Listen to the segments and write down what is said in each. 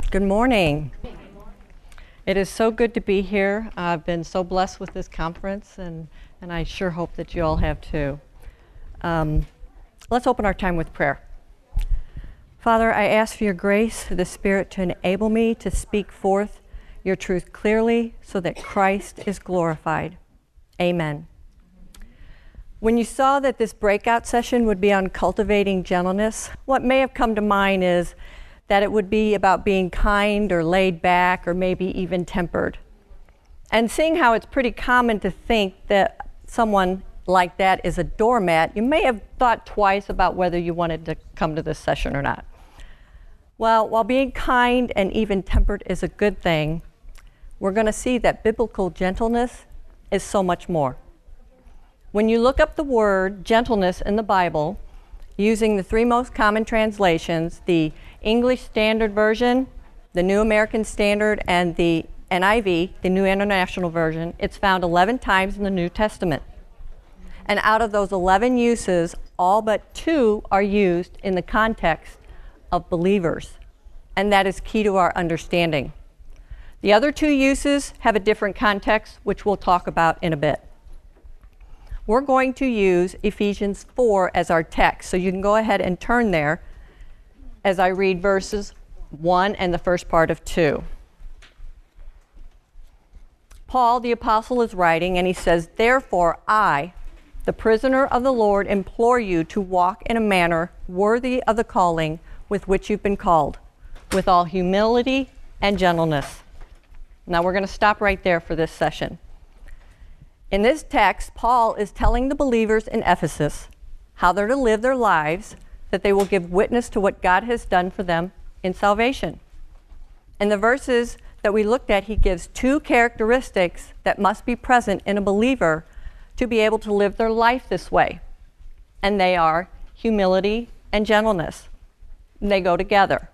Good morning. It is so good to be here. I've been so blessed with this conference, and I sure hope that you all have too. Let's open our time with prayer. Father, I ask for your grace, the Spirit, to enable me to speak forth your truth clearly so that Christ is glorified. Amen. When you saw that this breakout session would be on cultivating gentleness, what may have come to mind is that it would be about being kind or laid back or maybe even tempered. And seeing how it's pretty common to think that someone like that is a doormat, you may have thought twice about whether you wanted to come to this session or not. Well, while being kind and even tempered is a good thing, we're going to see that biblical gentleness is so much more. When you look up the word gentleness in the Bible, using the three most common translations, the English Standard Version, the New American Standard, and the NIV, the New International Version, it's found 11 times in the New Testament. And out of those 11 uses, all but 2 are used in the context of believers. And that is key to our understanding. The other 2 uses have a different context, which we'll talk about in a bit. We're going to use Ephesians 4 as our text, so you can go ahead and turn there as I read verses 1 and the first part of 2. Paul, the apostle, is writing, and he says, "Therefore I, the prisoner of the Lord, implore you to walk in a manner worthy of the calling with which you've been called, with all humility and gentleness." Now we're going to stop right there for this session. In this text, Paul is telling the believers in Ephesus how they're to live their lives, that they will give witness to what God has done for them in salvation. In the verses that we looked at, he gives 2 characteristics that must be present in a believer to be able to live their life this way. And they are humility and gentleness. And they go together.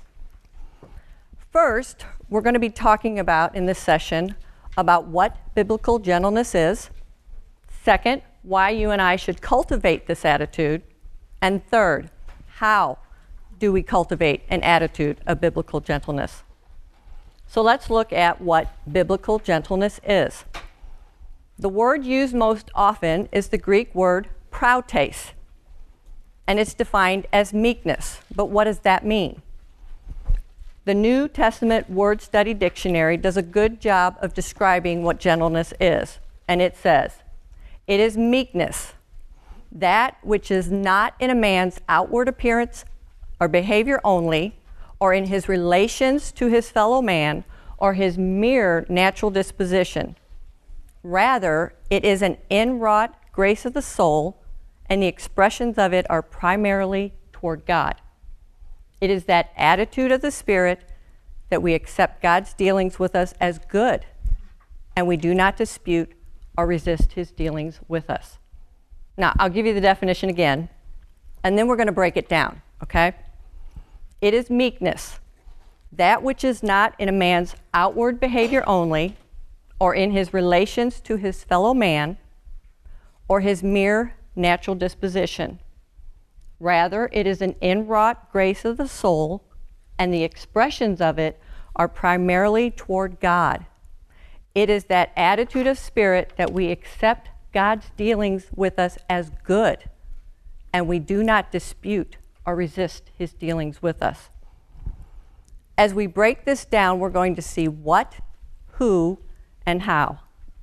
First, we're going to be talking about in this session about what biblical gentleness is. Second, why you and I should cultivate this attitude. And third, how do we cultivate an attitude of biblical gentleness? So let's look at what biblical gentleness is. The word used most often is the Greek word prautes, and it's defined as meekness. But what does that mean? The New Testament Word Study Dictionary does a good job of describing what gentleness is, and it says, "It is meekness, that which is not in a man's outward appearance or behavior only, or in his relations to his fellow man, or his mere natural disposition. Rather, it is an inwrought grace of the soul, and the expressions of it are primarily toward God." It is that attitude of the Spirit that we accept God's dealings with us as good, and we do not dispute or resist his dealings with us. Now, I'll give you the definition again, and then we're going to break it down, okay? It is meekness, that which is not in a man's outward behavior only, or in his relations to his fellow man, or his mere natural disposition. Rather, it is an inwrought grace of the soul, and the expressions of it are primarily toward God. It is that attitude of spirit that we accept God's dealings with us as good, and we do not dispute or resist his dealings with us. As we break this down, we're going to see what, who, and how.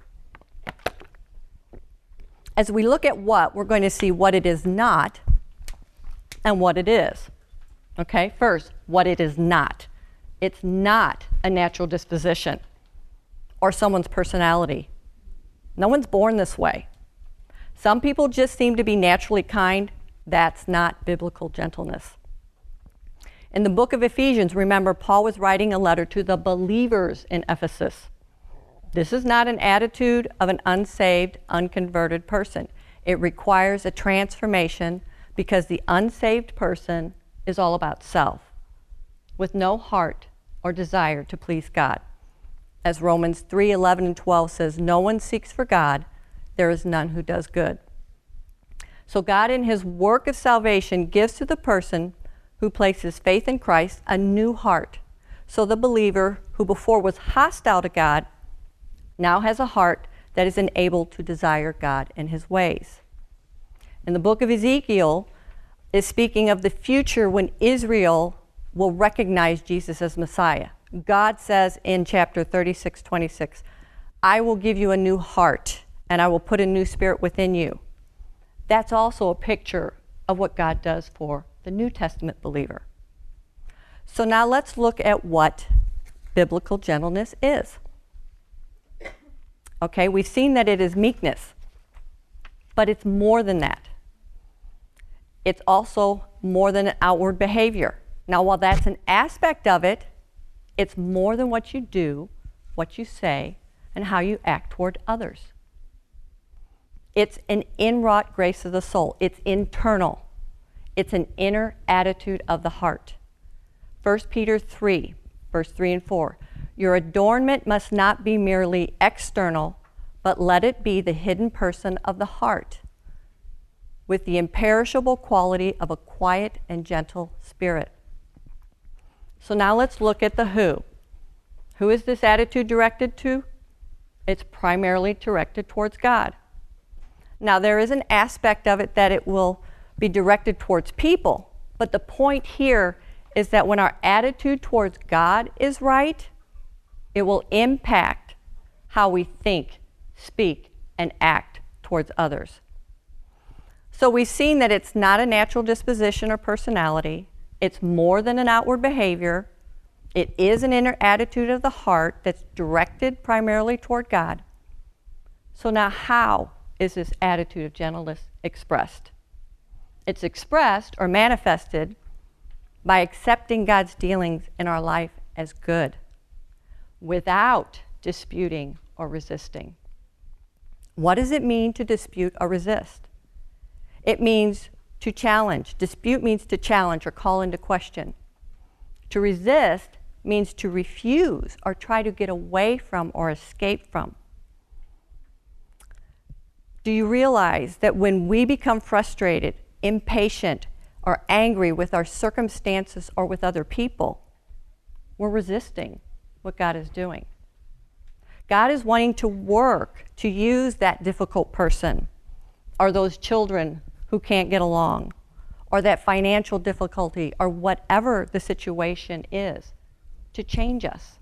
As we look at what, we're going to see what it is not and what it is. Okay, first, what it is not. It's not a natural disposition or someone's personality. No one's born this way. Some people just seem to be naturally kind. That's not biblical gentleness. In the book of Ephesians, remember, Paul was writing a letter to the believers in Ephesus. This is not an attitude of an unsaved, unconverted person. It requires a transformation because the unsaved person is all about self, with no heart or desire to please God. As Romans 3:11 and 12 says, "No one seeks for God, there is none who does good." So God, in his work of salvation, gives to the person who places faith in Christ a new heart, So the believer who before was hostile to God now has a heart that is enabled to desire God and his ways. And the book of Ezekiel is speaking of the future when Israel will recognize Jesus as Messiah. God says in chapter 36:26, I will give you a new heart and I will put a new spirit within you. That's also a picture of what God does for the New Testament believer. So now let's look at what biblical gentleness is. Okay, we've seen that it is meekness, but it's more than that. It's also more than an outward behavior. Now, while that's an aspect of it, it's more than what you do, what you say, and how you act toward others. It's an inwrought grace of the soul. It's internal. It's an inner attitude of the heart. 1 Peter 3, verse 3 and 4. Your adornment must not be merely external, but let it be the hidden person of the heart, with the imperishable quality of a quiet and gentle spirit. So now let's look at the who. Who is this attitude directed to? It's primarily directed towards God. Now there is an aspect of it that it will be directed towards people, but the point here is that when our attitude towards God is right, it will impact how we think, speak, and act towards others. So we've seen that it's not a natural disposition or personality. It's more than an outward behavior. It is an inner attitude of the heart that's directed primarily toward God. So now how is this attitude of gentleness expressed? It's expressed or manifested by accepting God's dealings in our life as good, without disputing or resisting. What does it mean to dispute or resist? It means to challenge. Dispute means to challenge or call into question. To resist means to refuse or try to get away from or escape from. Do you realize that when we become frustrated, impatient, or angry with our circumstances or with other people, we're resisting what God is doing? God is wanting to work to use that difficult person, or those children who can't get along, or that financial difficulty, or whatever the situation is, to change us.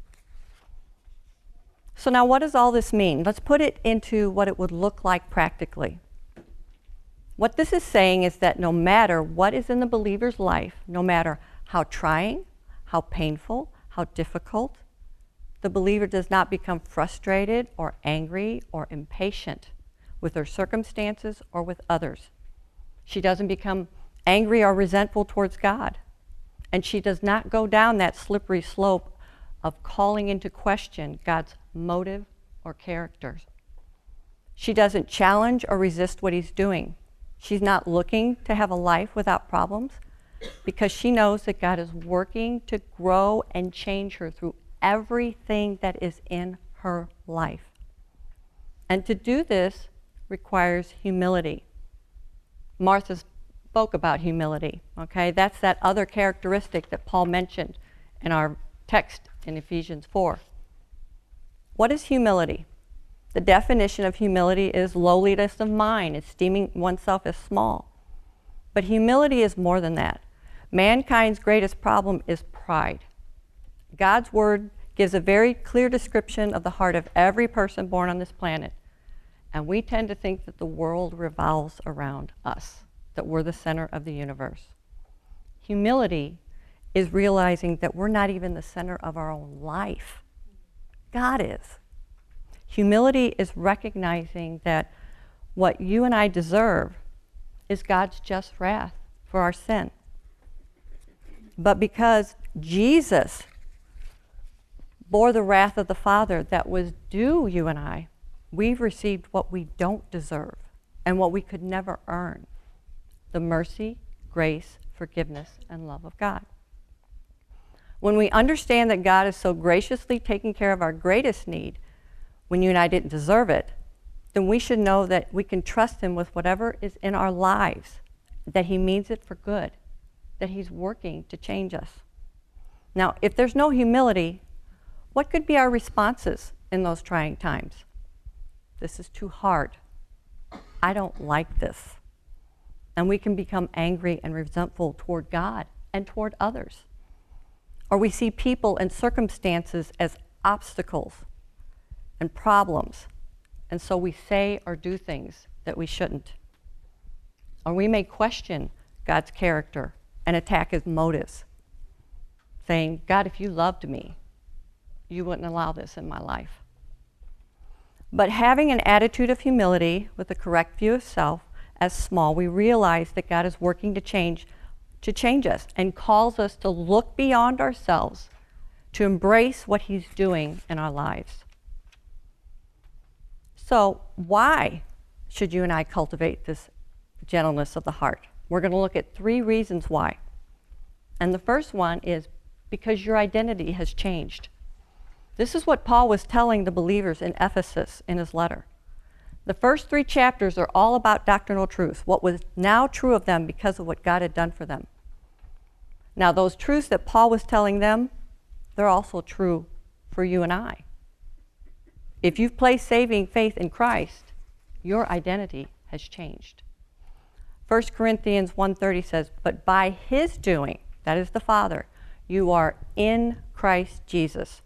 So now what does all this mean? Let's put it into what it would look like practically. What this is saying is that no matter what is in the believer's life, no matter how trying, how painful, how difficult, the believer does not become frustrated or angry or impatient with her circumstances or with others. She doesn't become angry or resentful towards God. And she does not go down that slippery slope of calling into question God's motive or characters. She doesn't challenge or resist what he's doing. She's not looking to have a life without problems, because she knows that God is working to grow and change her through everything that is in her life. And to do this requires humility. Martha spoke about humility, okay? That's that other characteristic that Paul mentioned in our text in Ephesians 4. What is humility? The definition of humility is lowliness of mind, esteeming oneself as small. But humility is more than that. Mankind's greatest problem is pride. God's word gives a very clear description of the heart of every person born on this planet. And we tend to think that the world revolves around us, that we're the center of the universe. Humility is realizing that we're not even the center of our own life. God is. Humility is recognizing that what you and I deserve is God's just wrath for our sin. But because Jesus bore the wrath of the Father that was due you and I, we've received what we don't deserve and what we could never earn: the mercy, grace, forgiveness, and love of God. When we understand that God is so graciously taking care of our greatest need, when you and I didn't deserve it, then we should know that we can trust him with whatever is in our lives, that he means it for good, that he's working to change us. Now, if there's no humility, what could be our responses in those trying times? This is too hard. I don't like this. And we can become angry and resentful toward God and toward others. Or we see people and circumstances as obstacles and problems, and so we say or do things that we shouldn't. Or we may question God's character and attack his motives, saying, God, if you loved me, you wouldn't allow this in my life. But having an attitude of humility with a correct view of self as small, we realize that God is working to change us and calls us to look beyond ourselves, to embrace what he's doing in our lives. So why should you and I cultivate this gentleness of the heart? We're going to look at 3 reasons why. And the first one is because your identity has changed. This is what Paul was telling the believers in Ephesus in his letter. The first 3 chapters are all about doctrinal truth, what was now true of them because of what God had done for them. Now, those truths that Paul was telling them, they're also true for you and I. If you've placed saving faith in Christ, your identity has changed. 1 Corinthians 1:30 says, but by his doing, that is the Father, you are in Christ Jesus.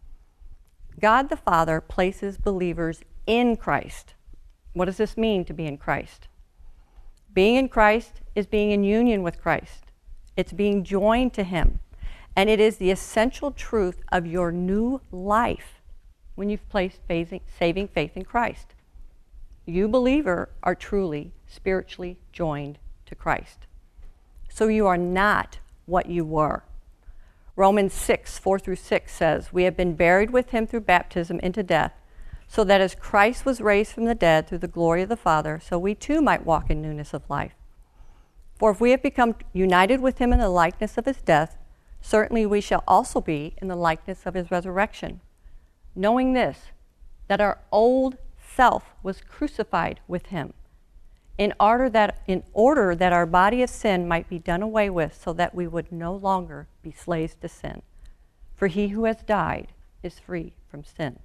God the Father places believers in Christ. What does this mean to be in Christ? Being in Christ is being in union with Christ. It's being joined to him. And it is the essential truth of your new life when you've placed saving faith in Christ. You, believer, are truly spiritually joined to Christ. So you are not what you were. Romans 6:4-6 says, we have been buried with him through baptism into death, so that as Christ was raised from the dead through the glory of the Father, so we too might walk in newness of life. For if we have become united with him in the likeness of his death, certainly we shall also be in the likeness of his resurrection. Knowing this, that our old self was crucified with him, in order that our body of sin might be done away with, so that we would no longer be slaves to sin. For he who has died is free from sin.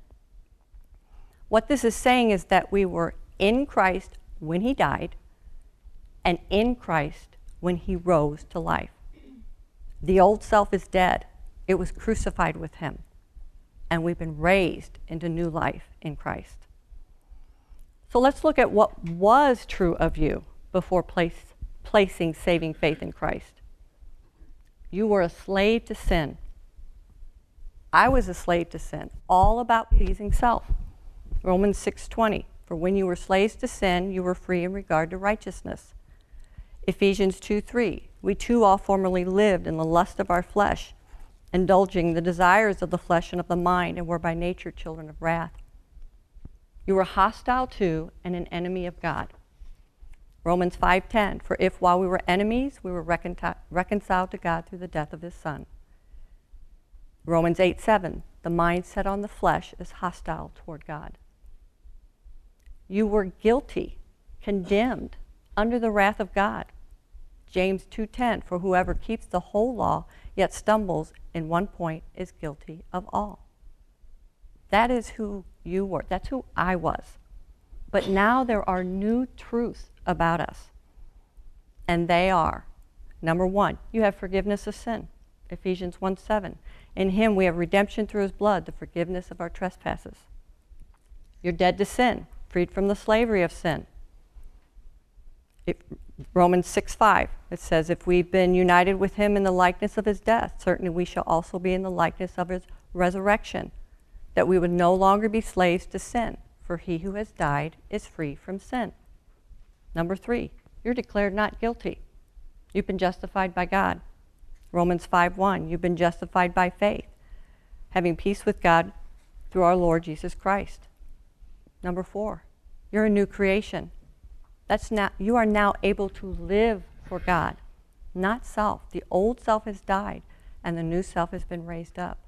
What this is saying is that we were in Christ when he died, and in Christ when he rose to life. The old self is dead. It was crucified with him. And we've been raised into new life in Christ. So let's look at what was true of you before placing saving faith in Christ. You were a slave to sin. I was a slave to sin, all about pleasing self. Romans 6:20, for when you were slaves to sin, you were free in regard to righteousness. Ephesians 2:3, we too all formerly lived in the lust of our flesh, indulging the desires of the flesh and of the mind, and were by nature children of wrath. You were hostile to and an enemy of God. Romans 5:10, for if while we were enemies, we were reconciled to God through the death of his Son. Romans 8:7, the mind set on the flesh is hostile toward God. You were guilty, condemned, under the wrath of God. James 2:10, for whoever keeps the whole law yet stumbles in one point is guilty of all. That is who you were. That's who I was. But now there are new truths about us. And they are, number 1, you have forgiveness of sin. Ephesians 1:7. In him we have redemption through his blood, the forgiveness of our trespasses. You're dead to sin, freed from the slavery of sin. Romans 6:5, it says, if we've been united with him in the likeness of his death, certainly we shall also be in the likeness of his resurrection, that we would no longer be slaves to sin, for he who has died is free from sin. Number 3, you're declared not guilty. You've been justified by God. Romans 5:1, you've been justified by faith, having peace with God through our Lord Jesus Christ. Number 4, you're a new creation. You are now able to live for God, not self. The old self has died, and the new self has been raised up.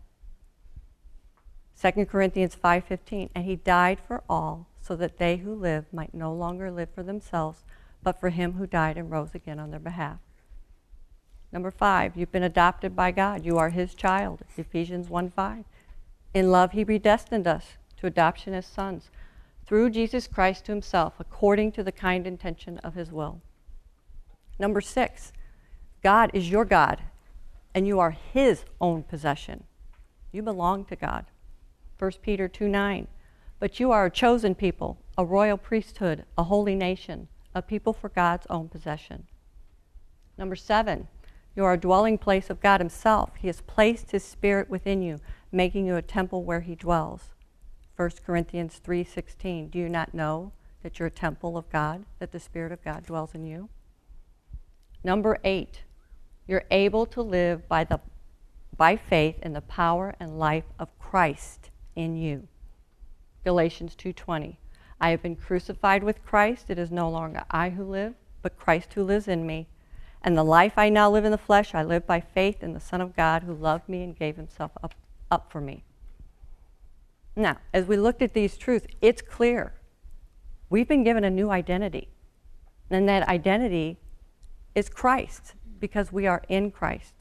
2 Corinthians 5:15, and he died for all, so that they who live might no longer live for themselves, but for him who died and rose again on their behalf. Number 5, you've been adopted by God. You are his child, Ephesians 1:5. In love, he predestined us to adoption as sons through Jesus Christ to himself, according to the kind intention of his will. Number 6, God is your God, and you are his own possession. You belong to God. 1 Peter 2:9. But you are a chosen people, a royal priesthood, a holy nation, a people for God's own possession. Number 7, you are a dwelling place of God himself. He has placed his spirit within you, making you a temple where he dwells. 1 Corinthians 3:16. Do you not know that you're a temple of God, that the Spirit of God dwells in you? Number 8, you're able to live by faith in the power and life of Christ in you. Galatians 2:20. I have been crucified with Christ. It is no longer I who live, but Christ who lives in me. And the life I now live in the flesh, I live by faith in the Son of God who loved me and gave himself up for me. Now, as we looked at these truths, it's clear. We've been given a new identity. And that identity is Christ, because we are in Christ.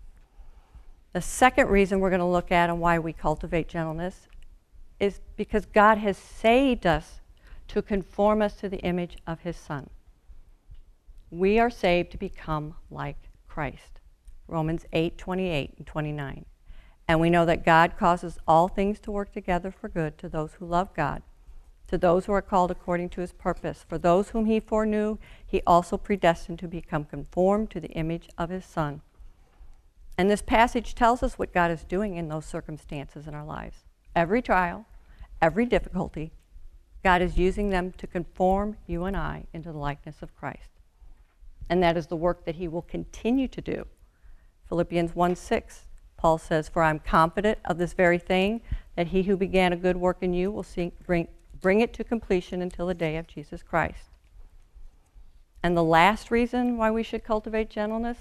The second reason we're going to look at and why we cultivate gentleness is because God has saved us to conform us to the image of his Son. We are saved to become like Christ. Romans 8:28 and 29. And we know that God causes all things to work together for good to those who love God, to those who are called according to his purpose. For those whom he foreknew, he also predestined to become conformed to the image of his Son. And this passage tells us what God is doing in those circumstances in our lives. Every trial, every difficulty, God is using them to conform you and I into the likeness of Christ. And that is the work that he will continue to do. Philippians 1:6, Paul says, for I'm confident of this very thing, that he who began a good work in you will bring it to completion until the day of Jesus Christ. And the last reason why we should cultivate gentleness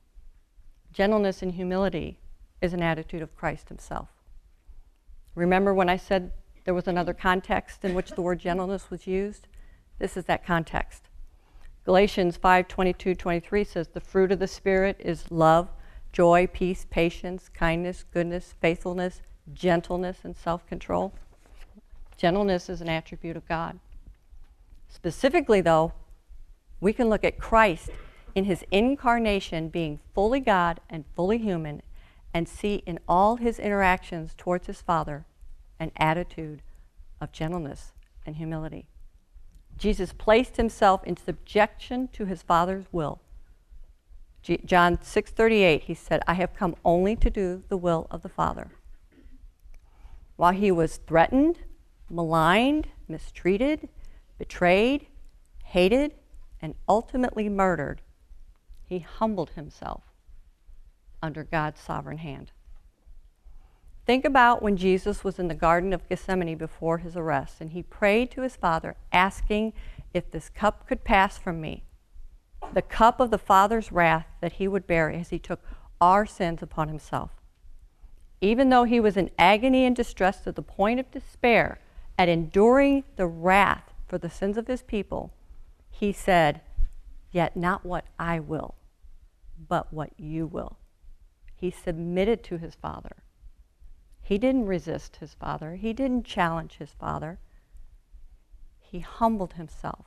and humility is an attitude of Christ himself. Remember when I said there was another context in which the word gentleness was used? This is that context. Galatians 5:22-23 says, the fruit of the Spirit is love, joy, peace, patience, kindness, goodness, faithfulness, gentleness, and self-control. Gentleness is an attribute of God. Specifically, though, we can look at Christ in his incarnation being fully God and fully human and see in all his interactions towards his Father an attitude of gentleness and humility. Jesus placed himself in subjection to his Father's will. John 6:38, he said, I have come only to do the will of the Father. While he was threatened, maligned, mistreated, betrayed, hated, and ultimately murdered, he humbled himself under God's sovereign hand. Think about when Jesus was in the Garden of Gethsemane before his arrest, and he prayed to his Father, asking if this cup could pass from me, the cup of the Father's wrath that he would bear as he took our sins upon himself. Even though he was in agony and distress to the point of despair at enduring the wrath for the sins of his people, he said, yet not what I will, but what you will. He submitted to his Father. He didn't resist his Father. He didn't challenge his Father. He humbled himself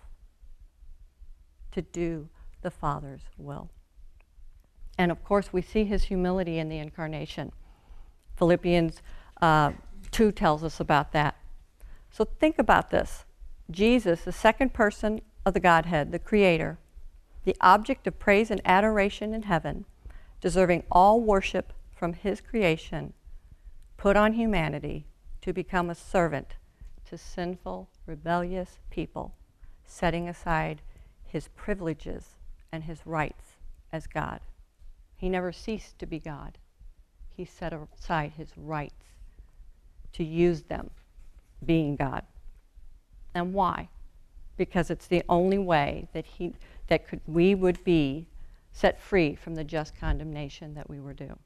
to do the Father's will. And of course, we see his humility in the incarnation. Philippians 2 tells us about that. So think about this. Jesus, the second person of the Godhead, the Creator, the object of praise and adoration in heaven, deserving all worship from his creation, put on humanity to become a servant to sinful, rebellious people, setting aside his privileges and his rights as God. He never ceased to be God. He set aside his rights to use them, being God. And why? Because it's the only way that we would be set free from the just condemnation that we were due.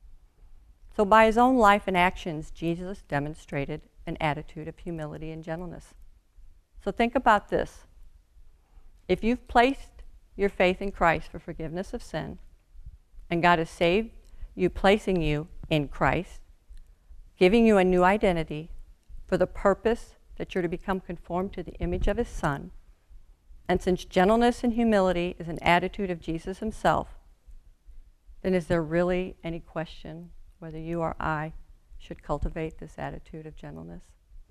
So by his own life and actions, Jesus demonstrated an attitude of humility and gentleness. So think about this. If you've placed your faith in Christ for forgiveness of sin, And God has saved you, placing you in Christ, giving you a new identity for the purpose that you're to become conformed to the image of his Son. And since gentleness and humility is an attitude of Jesus himself, then is there really any question whether you or I should cultivate this attitude of gentleness?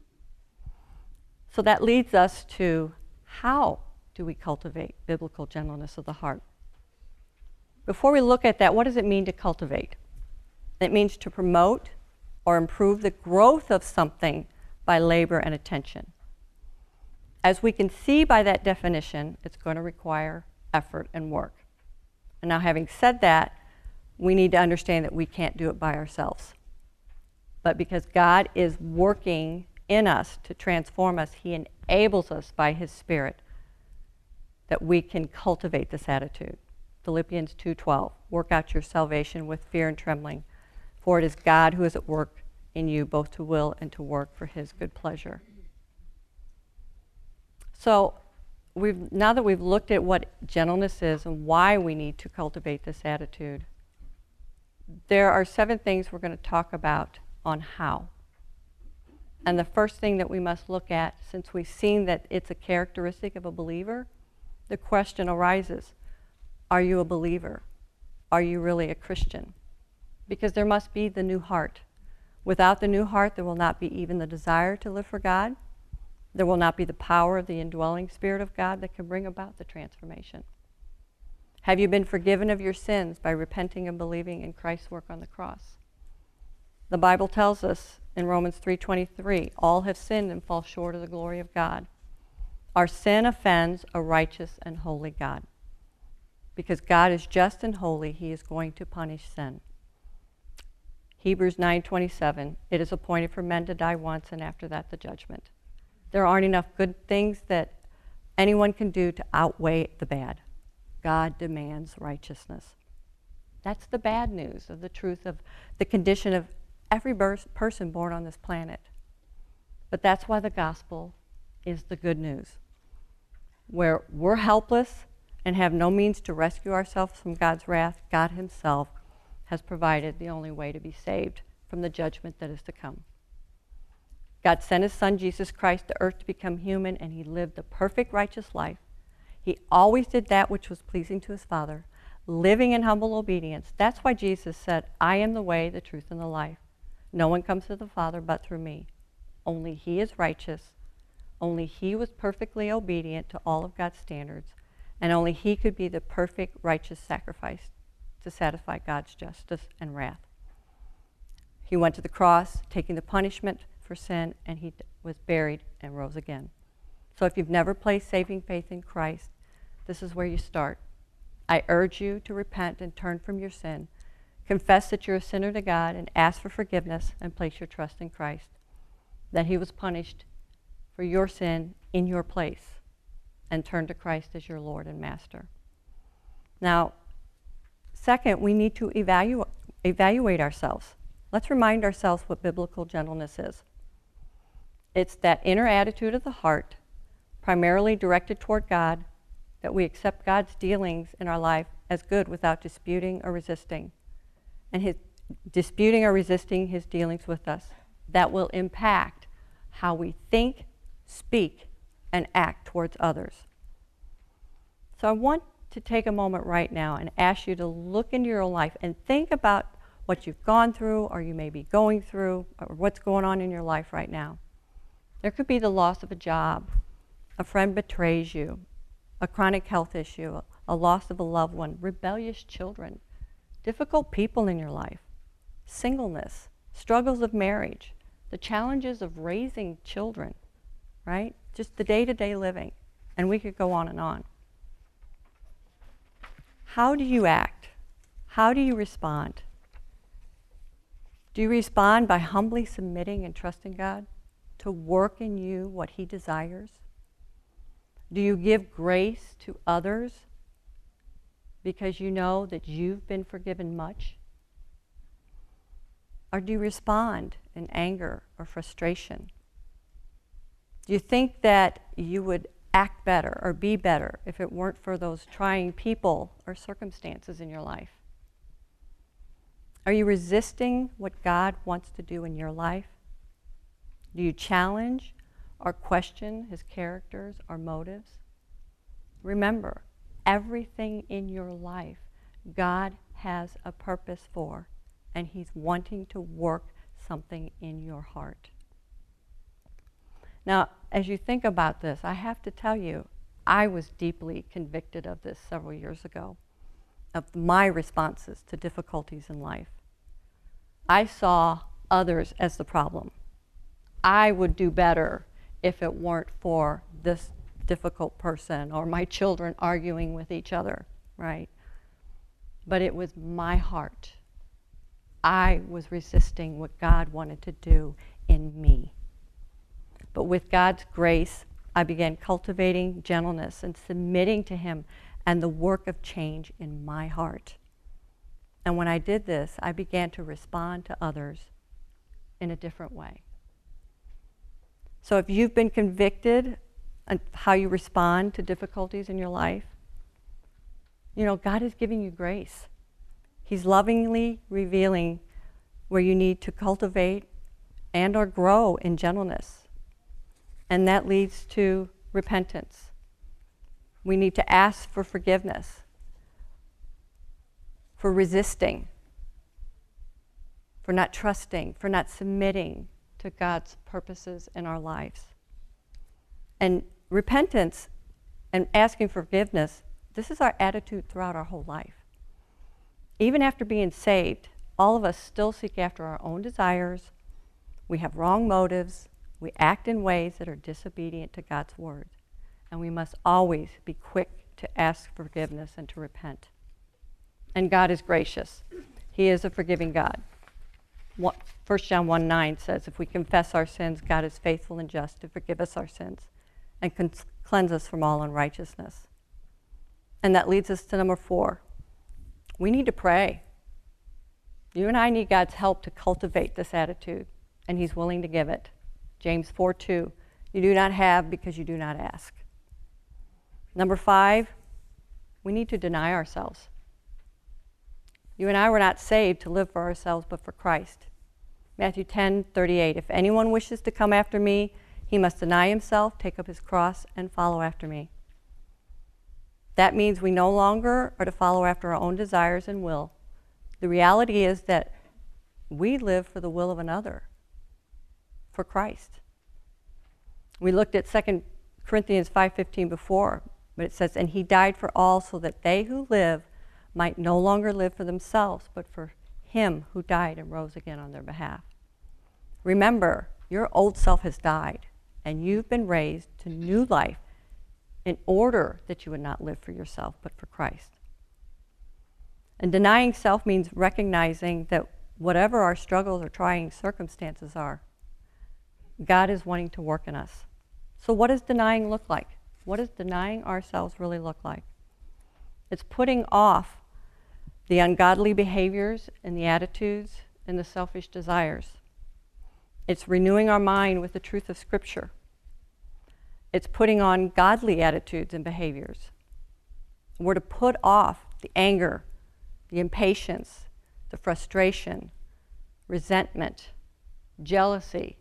So that leads us to, how do we cultivate biblical gentleness of the heart? Before we look at that, what does it mean to cultivate? It means to promote or improve the growth of something by labor and attention. As we can see by that definition, it's going to require effort and work. And now, having said that, we need to understand that we can't do it by ourselves. But because God is working in us to transform us, he enables us by his Spirit that we can cultivate this attitude. Philippians 2:12, work out your salvation with fear and trembling, for it is God who is at work in you, both to will and to work for his good pleasure. So now that we've looked at what gentleness is and why we need to cultivate this attitude, there are 7 things we're going to talk about on how. And the first thing that we must look at, since we've seen that it's a characteristic of a believer, the question arises, are you a believer? Are you really a Christian? Because there must be the new heart. Without the new heart, there will not be even the desire to live for God. There will not be the power of the indwelling Spirit of God that can bring about the transformation. Have you been forgiven of your sins by repenting and believing in Christ's work on the cross? The Bible tells us in Romans 3:23, all have sinned and fall short of the glory of God. Our sin offends a righteous and holy God. Because God is just and holy, he is going to punish sin. Hebrews 9:27, it is appointed for men to die once, and after that the judgment. There aren't enough good things that anyone can do to outweigh the bad. God demands righteousness. That's the bad news of the truth of the condition of every person born on this planet. But that's why the gospel is the good news. Where we're helpless and have no means to rescue ourselves from God's wrath, God himself has provided the only way to be saved from the judgment that is to come. God sent his Son, Jesus Christ, to earth to become human, and he lived the perfect righteous life. He always did that which was pleasing to his Father, living in humble obedience. That's why Jesus said, I am the way, the truth, and the life. No one comes to the Father but through me. Only he is righteous. Only he was perfectly obedient to all of God's standards, and only he could be the perfect righteous sacrifice to satisfy God's justice and wrath. He went to the cross, taking the punishment for sin, and he was buried and rose again. So if you've never placed saving faith in Christ, this is where you start. I urge you to repent and turn from your sin. Confess that you're a sinner to God and ask for forgiveness and place your trust in Christ, that he was punished for your sin in your place, and turn to Christ as your Lord and Master. Now, second, we need to evaluate ourselves. Let's remind ourselves what biblical gentleness is. It's that inner attitude of the heart, primarily directed toward God, that we accept God's dealings in our life as good without disputing or resisting. And disputing or resisting his dealings with us, that will impact how we think, speak, and act towards others. So I want to take a moment right now and ask you to look into your life and think about what you've gone through, or you may be going through, or what's going on in your life right now. There could be the loss of a job, a friend betrays you, a chronic health issue, a loss of a loved one, rebellious children, difficult people in your life, singleness, struggles of marriage, the challenges of raising children, right? Just the day-to-day living. And we could go on and on. How do you act? How do you respond? Do you respond by humbly submitting and trusting God to work in you what he desires? Do you give grace to others because you know that you've been forgiven much? Or do you respond in anger or frustration? Do you think that you would act better or be better if it weren't for those trying people or circumstances in your life? Are you resisting what God wants to do in your life? Do you challenge or question his characters or motives? Remember, everything in your life God has a purpose for, and he's wanting to work something in your heart. Now, as you think about this, I have to tell you, I was deeply convicted of this several years ago, of my responses to difficulties in life. I saw others as the problem. I would do better if it weren't for this difficult person or my children arguing with each other, right? But it was my heart. I was resisting what God wanted to do in me. But with God's grace, I began cultivating gentleness and submitting to him and the work of change in my heart. And when I did this, I began to respond to others in a different way. So if you've been convicted on how you respond to difficulties in your life, you know, God is giving you grace. He's lovingly revealing where you need to cultivate and or grow in gentleness. And that leads to repentance. We need to ask for forgiveness, for resisting, for not trusting, for not submitting to God's purposes in our lives. And repentance and asking forgiveness, this is our attitude throughout our whole life. Even after being saved, all of us still seek after our own desires. We have wrong motives. We act in ways that are disobedient to God's word. And we must always be quick to ask forgiveness and to repent. And God is gracious. He is a forgiving God. 1 John 1:9 says, if we confess our sins, God is faithful and just to forgive us our sins and cleanse us from all unrighteousness. And that leads us to number 4. We need to pray. You and I need God's help to cultivate this attitude, and he's willing to give it. James 4:2, you do not have because you do not ask. Number 5, we need to deny ourselves. You and I were not saved to live for ourselves, but for Christ. Matthew 10:38, if anyone wishes to come after me, he must deny himself, take up his cross, and follow after me. That means we no longer are to follow after our own desires and will. The reality is that we live for the will of another, for Christ. We looked at 2 Corinthians 5:15 before, but it says, and he died for all so that they who live might no longer live for themselves, but for him who died and rose again on their behalf. Remember, your old self has died, and you've been raised to new life in order that you would not live for yourself, but for Christ. And denying self means recognizing that whatever our struggles or trying circumstances are, God is wanting to work in us. So what does denying look like? What does denying ourselves really look like? It's putting off the ungodly behaviors and the attitudes and the selfish desires. It's renewing our mind with the truth of Scripture. It's putting on godly attitudes and behaviors. We're to put off the anger, the impatience, the frustration, resentment, jealousy,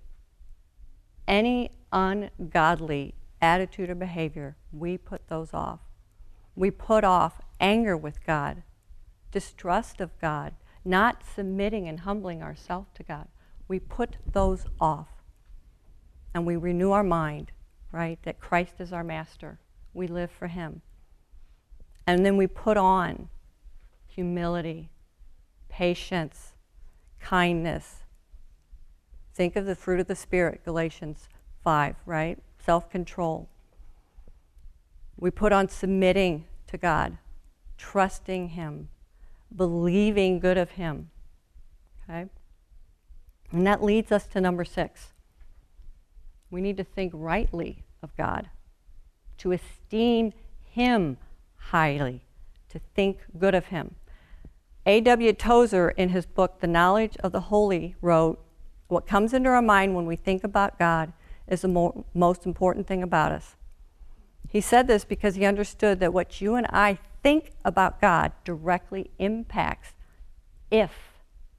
any ungodly attitude or behavior, we put those off. We put off anger with God, distrust of God, not submitting and humbling ourselves to God. We put those off. And we renew our mind, right, that Christ is our master. We live for him. And then we put on humility, patience, kindness. Think of the fruit of the Spirit, Galatians 5, right? Self-control. We put on submitting to God, trusting him, believing good of him. Okay? And that leads us to number 6. We need to think rightly of God, to esteem him highly, to think good of him. A.W. Tozer, in his book, The Knowledge of the Holy, wrote, what comes into our mind when we think about God is the most important thing about us. He said this because he understood that what you and I think about God directly impacts if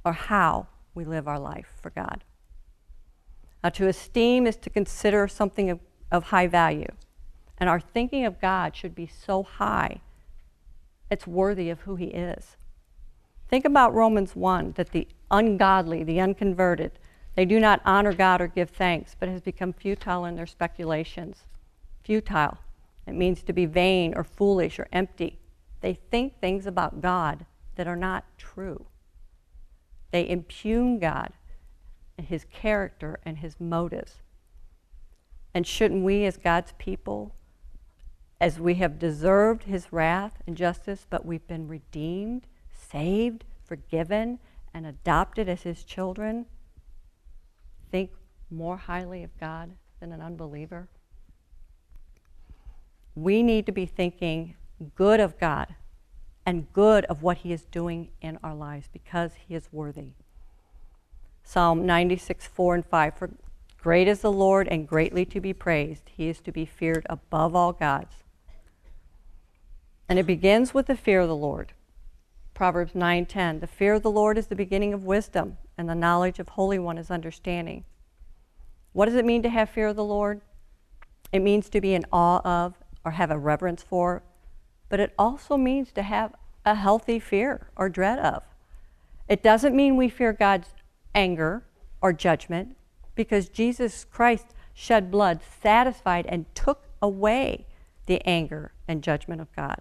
or how we live our life for God. Now, to esteem is to consider something of high value. And our thinking of God should be so high, it's worthy of who he is. Think about Romans 1, that the ungodly, the unconverted, they do not honor God or give thanks, but has become futile in their speculations. Futile. It means to be vain or foolish or empty. They think things about God that are not true. They impugn God and his character and his motives. And shouldn't we, as God's people, as we have deserved his wrath and justice, but we've been redeemed, saved, forgiven, and adopted as his children, think more highly of God than an unbeliever? We need to be thinking good of God and good of what he is doing in our lives, because he is worthy. Psalm 96, 4 and 5, for great is the Lord and greatly to be praised. He is to be feared above all gods. And it begins with the fear of the Lord. Proverbs 9:10, the fear of the Lord is the beginning of wisdom, and the knowledge of Holy One is understanding. What does it mean to have fear of the Lord? It means to be in awe of or have a reverence for, but it also means to have a healthy fear or dread of. It doesn't mean we fear God's anger or judgment, because Jesus Christ shed blood, satisfied, and took away the anger and judgment of God.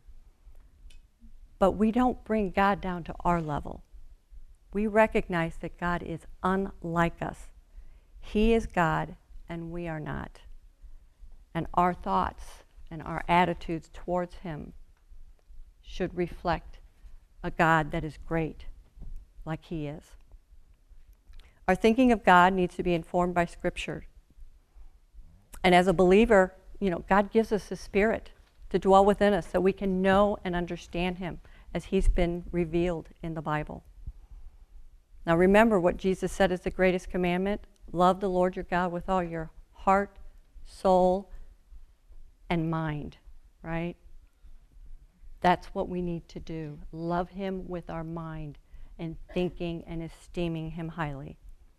But we don't bring God down to our level. We recognize that God is unlike us. He is God and we are not. And our thoughts and our attitudes towards him should reflect a God that is great, like he is. Our thinking of God needs to be informed by Scripture. And as a believer, God gives us his Spirit to dwell within us so we can know and understand him as he's been revealed in the Bible. Now remember what Jesus said is the greatest commandment: love the Lord your God with all your heart, soul, and mind, right? That's what we need to do. Love him with our mind and thinking and esteeming him highly.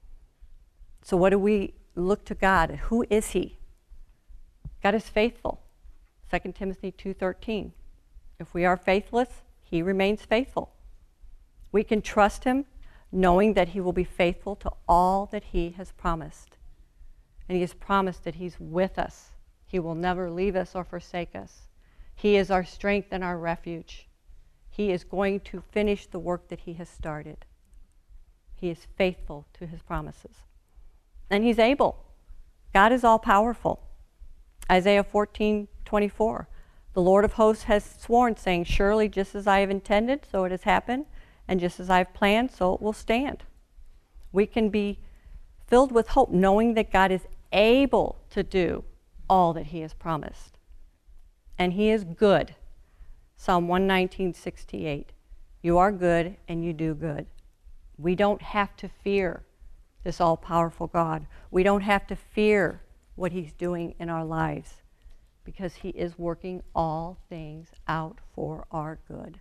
So what do we look to God? Who is he? God is faithful. 2 Timothy 2:13. If we are faithless, he remains faithful. We can trust him, knowing that he will be faithful to all that he has promised. And he has promised that he's with us. He will never leave us or forsake us. He is our strength and our refuge. He is going to finish the work that he has started. He is faithful to his promises. And he's able. God is all-powerful. Isaiah 14:24. The Lord of hosts has sworn, saying, surely just as I have intended, so it has happened, and just as I have planned, so it will stand. We can be filled with hope, knowing that God is able to do all that he has promised. And he is good. Psalm 119:68. You are good and you do good. We don't have to fear this all-powerful God. We don't have to fear what he's doing in our lives, because he is working all things out for our good.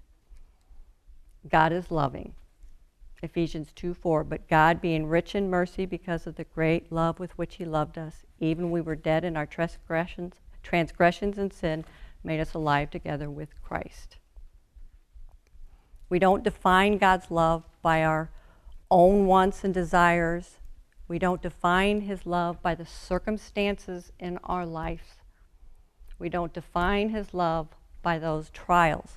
God is loving. Ephesians 2:4, but God, being rich in mercy because of the great love with which he loved us, even we were dead in our transgressions and sin, made us alive together with Christ. We don't define God's love by our own wants and desires. We don't define his love by the circumstances in our life. We don't define his love by those trials.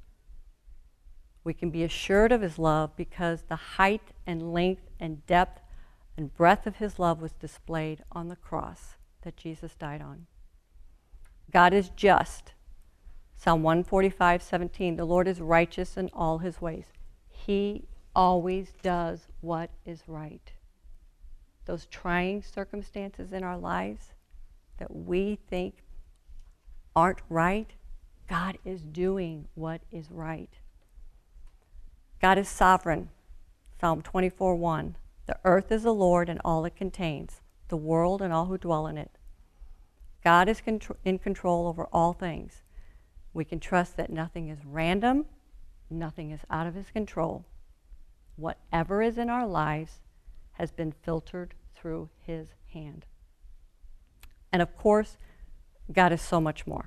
We can be assured of his love because the height and length and depth and breadth of his love was displayed on the cross that Jesus died on. God is just. Psalm 145:17, the Lord is righteous in all his ways. He always does what is right. Those trying circumstances in our lives that we think aren't right, God is doing what is right. God is sovereign. Psalm 24:1, the earth is the Lord and all it contains, the world and all who dwell in it. God is in control over all things. We can trust that nothing is random, nothing is out of his control. whatever is in our lives has been filtered through his hand. And of course, God is so much more.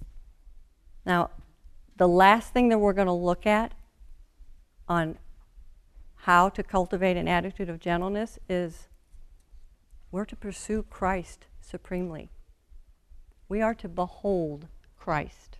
Now, the last thing that we're going to look at on how to cultivate an attitude of gentleness is we're to pursue Christ supremely. We are to behold Christ.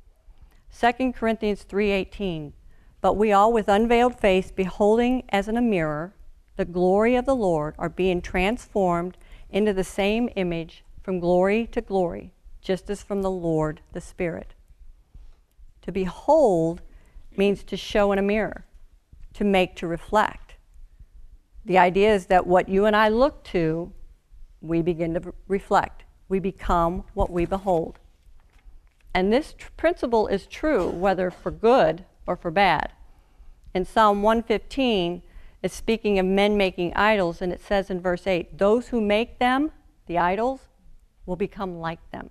2 Corinthians 3:18, but we all with unveiled face, beholding as in a mirror the glory of the Lord, are being transformed into the same image from glory to glory, just as from the Lord the Spirit. To behold means to show in a mirror, to make, to reflect. The idea is that what you and I look to, we begin to reflect. We become what we behold. And this principle is true whether for good or for bad. In Psalm 115, it's speaking of men making idols, and it says in verse 8, those who make them, the idols, will become like them.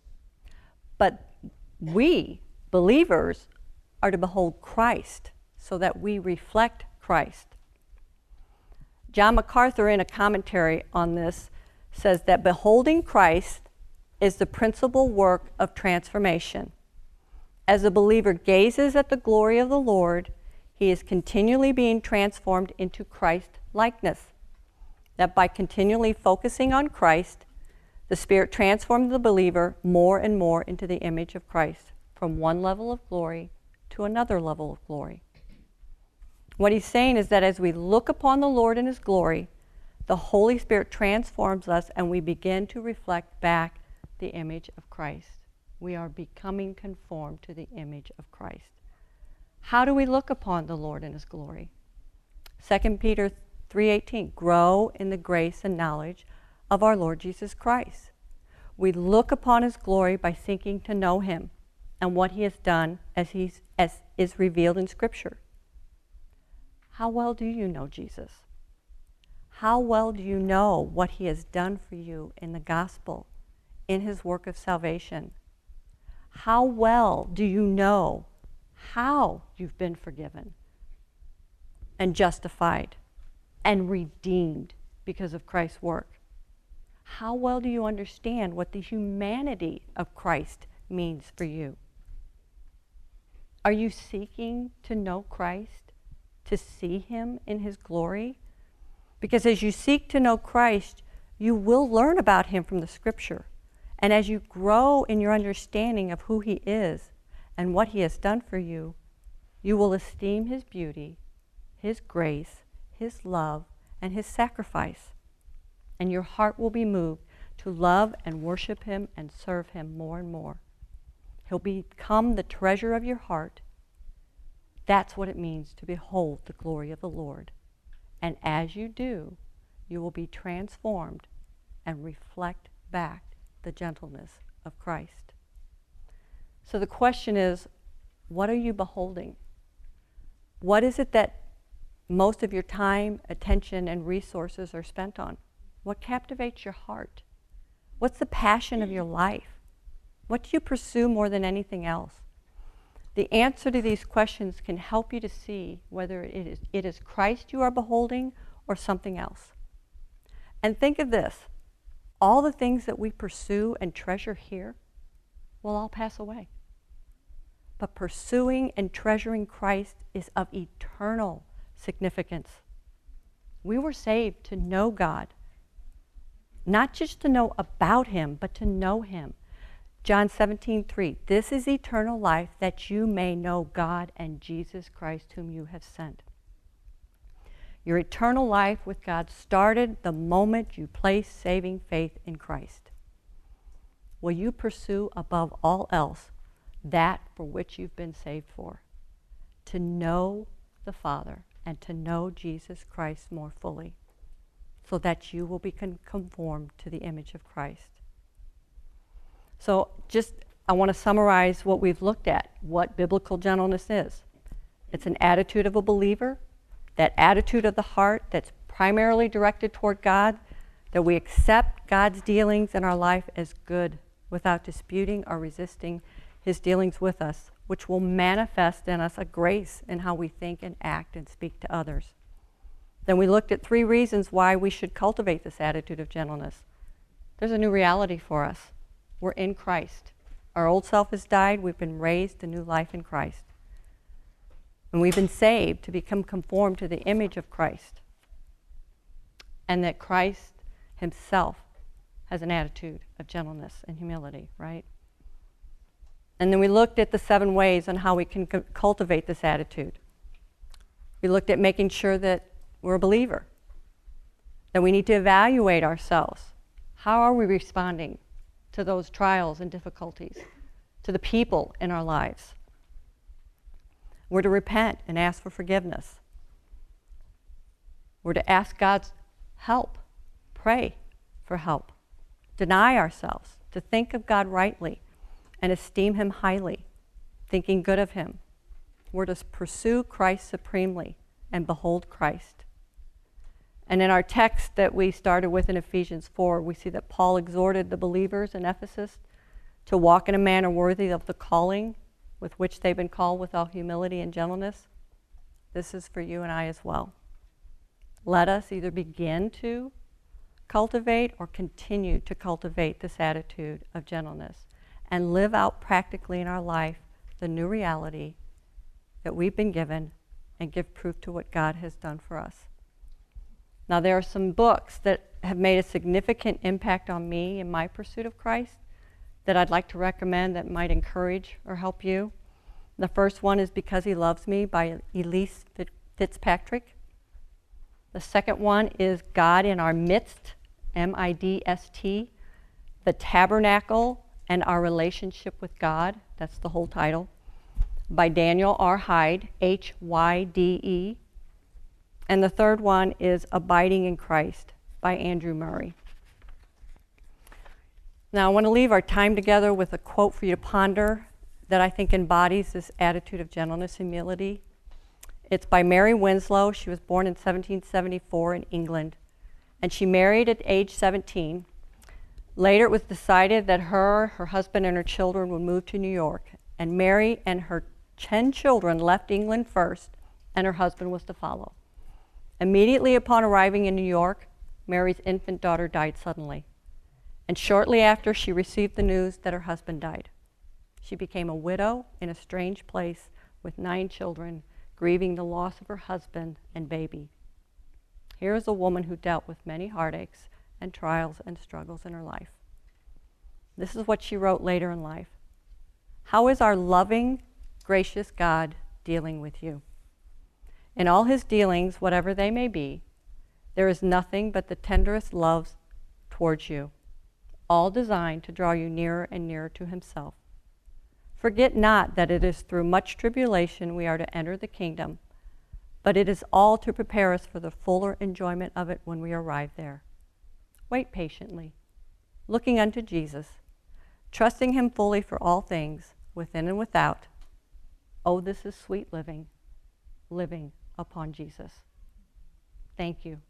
But we, believers, are to behold Christ so that we reflect Christ. John MacArthur, in a commentary on this, says that beholding Christ is the principal work of transformation. As a believer gazes at the glory of the Lord, he is continually being transformed into Christ-likeness. That by continually focusing on Christ, the Spirit transforms the believer more and more into the image of Christ, from one level of glory to another level of glory. What he's saying is that as we look upon the Lord in his glory, the Holy Spirit transforms us and we begin to reflect back the image of Christ. We are becoming conformed to the image of Christ. How do we look upon the Lord in his glory? 2 Peter 3:18, grow in the grace and knowledge of our Lord Jesus Christ. We look upon his glory by seeking to know him and what he has done as is revealed in Scripture. How well do you know Jesus? How well do you know what he has done for you in the gospel, in his work of salvation? How well do you know how you've been forgiven and justified and redeemed because of Christ's work? How well do you understand what the humanity of Christ means for you? Are you seeking to know Christ, to see him in his glory? Because as you seek to know Christ, you will learn about him from the Scripture. And as you grow in your understanding of who he is and what he has done for you, you will esteem his beauty, his grace, his love, and his sacrifice. And your heart will be moved to love and worship him and serve him more and more. He'll become the treasure of your heart. That's what it means to behold the glory of the Lord. And as you do, you will be transformed and reflect back the gentleness of Christ. So the question is, what are you beholding? What is it that most of your time, attention, and resources are spent on? What captivates your heart? What's the passion of your life? What do you pursue more than anything else? The answer to these questions can help you to see whether it is Christ you are beholding or something else. And think of this. All the things that we pursue and treasure here will all pass away. But pursuing and treasuring Christ is of eternal significance. We were saved to know God, not just to know about him, but to know him. John 17:3, this is eternal life, that you may know God and Jesus Christ whom you have sent. Your eternal life with God started the moment you placed saving faith in Christ. Will you pursue above all else that for which you've been saved for? To know the Father and to know Jesus Christ more fully, so that you will be conformed to the image of Christ. So I want to summarize what we've looked at, what biblical gentleness is. It's an attitude of a believer, that attitude of the heart that's primarily directed toward God, that we accept God's dealings in our life as good without disputing or resisting his dealings with us, which will manifest in us a grace in how we think and act and speak to others. Then we looked at 3 reasons why we should cultivate this attitude of gentleness. There's a new reality for us. We're in Christ. Our old self has died. We've been raised to new life in Christ. And we've been saved to become conformed to the image of Christ. And that Christ himself has an attitude of gentleness and humility, right? And then we looked at the 7 ways on how we can cultivate this attitude. We looked at making sure that we're a believer, that we need to evaluate ourselves. How are we responding to those trials and difficulties, to the people in our lives? We're to repent and ask for forgiveness. We're to ask God's help, pray for help, deny ourselves, to think of God rightly and esteem him highly, thinking good of him. We're to pursue Christ supremely and behold Christ. And in our text that we started with in Ephesians 4, we see that Paul exhorted the believers in Ephesus to walk in a manner worthy of the calling with which they've been called with all humility and gentleness. This is for you and I as well. Let us either begin to cultivate or continue to cultivate this attitude of gentleness and live out practically in our life the new reality that we've been given and give proof to what God has done for us. Now, there are some books that have made a significant impact on me in my pursuit of Christ that I'd like to recommend that might encourage or help you. The first one is Because He Loves Me by Elyse Fitzpatrick. The second one is God in Our Midst, M-I-D-S-T, The Tabernacle and Our Relationship with God. That's the whole title. By Daniel R. Hyde, H-Y-D-E. And the third one is Abiding in Christ by Andrew Murray. Now, I want to leave our time together with a quote for you to ponder that I think embodies this attitude of gentleness and humility. It's by Mary Winslow. She was born in 1774 in England, and she married at age 17. Later, it was decided that her husband, and her children would move to New York, and Mary and her 10 children left England first, and her husband was to follow. Immediately upon arriving in New York, Mary's infant daughter died suddenly. And shortly after, she received the news that her husband died. She became a widow in a strange place with 9 children, grieving the loss of her husband and baby. Here is a woman who dealt with many heartaches and trials and struggles in her life. This is what she wrote later in life. How is our loving, gracious God dealing with you? In all his dealings, whatever they may be, there is nothing but the tenderest love towards you, all designed to draw you nearer and nearer to himself. Forget not that it is through much tribulation we are to enter the kingdom, but it is all to prepare us for the fuller enjoyment of it when we arrive there. Wait patiently, looking unto Jesus, trusting him fully for all things, within and without. Oh, this is sweet living, living upon Jesus. Thank you.